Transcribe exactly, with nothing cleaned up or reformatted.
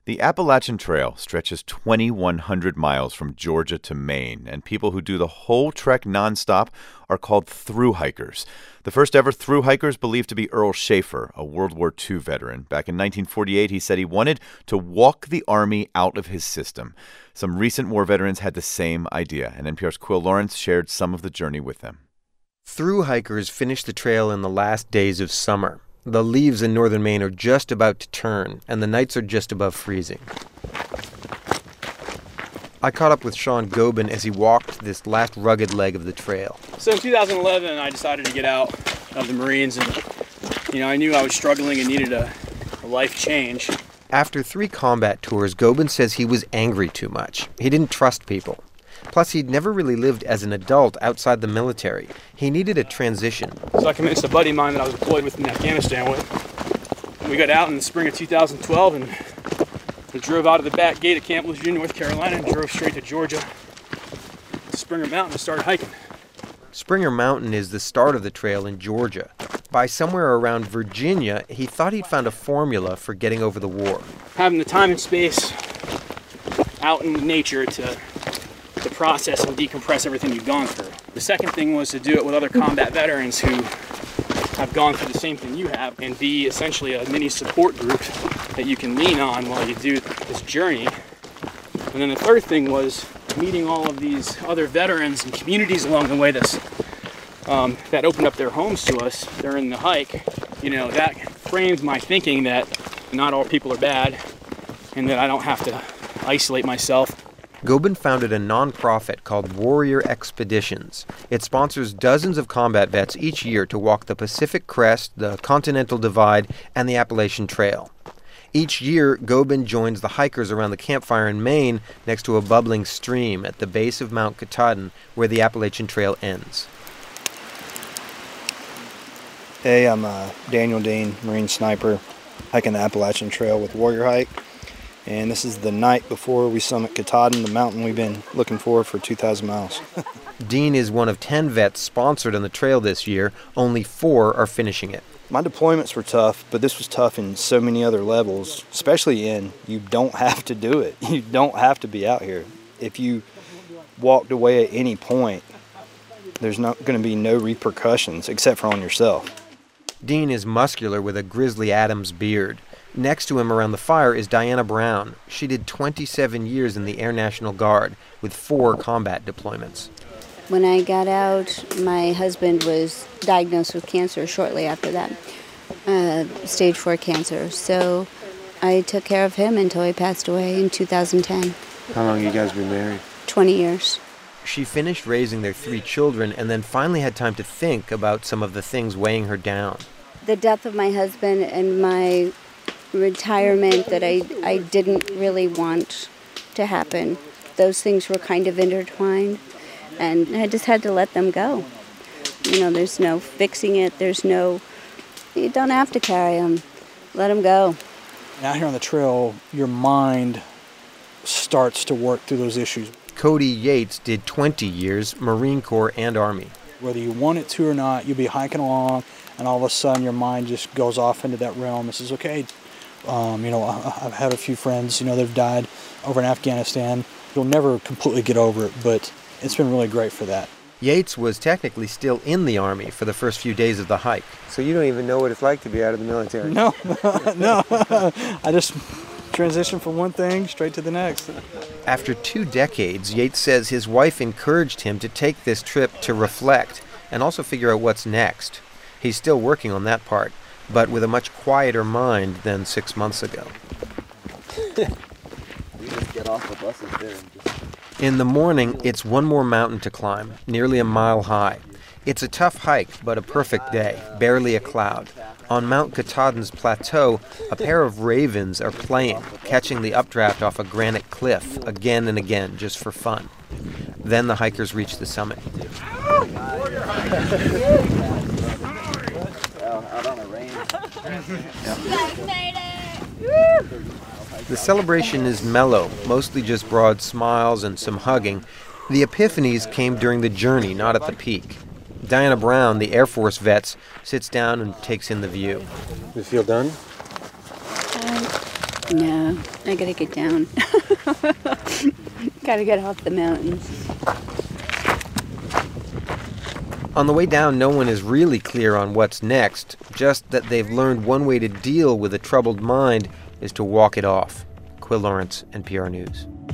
The Appalachian Trail stretches twenty-one hundred miles from Georgia to Maine, and people who do the whole trek nonstop are called thru hikers. The first ever thru hiker is believed to be Earl Schaefer, a World War Two veteran. Back in nineteen forty-eight, he said he wanted to walk the Army out of his system. Some recent war veterans had the same idea, and N P R's Quill Lawrence shared some of the journey with them. Thru hikers finish the trail in the last days of summer. The leaves in northern Maine are just about to turn, and the nights are just above freezing. I caught up with Sean Gobin as he walked this last rugged leg of the trail. So in two thousand eleven, I decided to get out of the Marines, and you know, I knew I was struggling and needed a, a life change. After three combat tours, Gobin says he was angry too much. He didn't trust people. Plus, he'd never really lived as an adult outside the military. He needed a transition. So I convinced a buddy of mine that I was deployed with in Afghanistan with. And we got out in the spring of two thousand twelve and we drove out of the back gate at Camp Lejeune, North Carolina, and drove straight to Georgia, to Springer Mountain, and started hiking. Springer Mountain is the start of the trail in Georgia. By somewhere around Virginia, he thought he'd found a formula for getting over the war. Having the time and space out in nature to to process and decompress everything you've gone through. The second thing was to do it with other combat veterans who have gone through the same thing you have and be essentially a mini support group that you can lean on while you do this journey. And then the third thing was meeting all of these other veterans and communities along the way that's, um, that opened up their homes to us during the hike. You know, that framed my thinking that not all people are bad and that I don't have to isolate myself. Gobin founded a nonprofit called Warrior Expeditions. It sponsors dozens of combat vets each year to walk the Pacific Crest, the Continental Divide, and the Appalachian Trail. Each year, Gobin joins the hikers around the campfire in Maine next to a bubbling stream at the base of Mount Katahdin, where the Appalachian Trail ends. Hey, I'm uh, Daniel Dean, Marine sniper, hiking the Appalachian Trail with Warrior Hike. And this is the night before we summit Katahdin, the mountain we've been looking for for two thousand miles. Dean is one of ten vets sponsored on the trail this year. Only four are finishing it. My deployments were tough, but this was tough in so many other levels, especially in you don't have to do it. You don't have to be out here. If you walked away at any point, there's not going to be no repercussions except for on yourself. Dean is muscular with a Grizzly Adams beard. Next to him around the fire is Diana Brown. She did twenty-seven years in the Air National Guard with four combat deployments. When I got out, my husband was diagnosed with cancer shortly after that, uh, stage four cancer. So I took care of him until he passed away in two thousand ten. How long have you guys been married? twenty years. She finished raising their three children and then finally had time to think about some of the things weighing her down. The death of my husband and my retirement that I, I didn't really want to happen. Those things were kind of intertwined, and I just had to let them go. You know, there's no fixing it. There's no, you don't have to carry them. Let them go. Out here on the trail, your mind starts to work through those issues. Cody Yates did twenty years, Marine Corps and Army. Whether you want it to or not, you'll be hiking along, and all of a sudden your mind just goes off into that realm. It says, okay, Um, you know, I've had a few friends, you know, that have died over in Afghanistan. You'll never completely get over it, but it's been really great for that. Yates was technically still in the Army for the first few days of the hike. So you don't even know what it's like to be out of the military? No, no. I just transitioned from one thing straight to the next. After two decades, Yates says his wife encouraged him to take this trip to reflect and also figure out what's next. He's still working on that part, but with a much quieter mind than six months ago. We just get off the buses there and just... In the morning, it's one more mountain to climb, nearly a mile high. It's a tough hike, but a perfect day, barely a cloud. On Mount Katahdin's plateau, a pair of ravens are playing, catching the updraft off a granite cliff again and again, just for fun. Then the hikers reach the summit. Out on a range. The celebration is mellow, mostly just broad smiles and some hugging. The epiphanies came during the journey, not at the peak. Diana Brown, the Air Force vet, sits down and takes in the view. You feel done? Um, No, I gotta get down. Gotta get off the mountains. On the way down, no one is really clear on what's next, just that they've learned one way to deal with a troubled mind is to walk it off. Quill Lawrence, N P R News.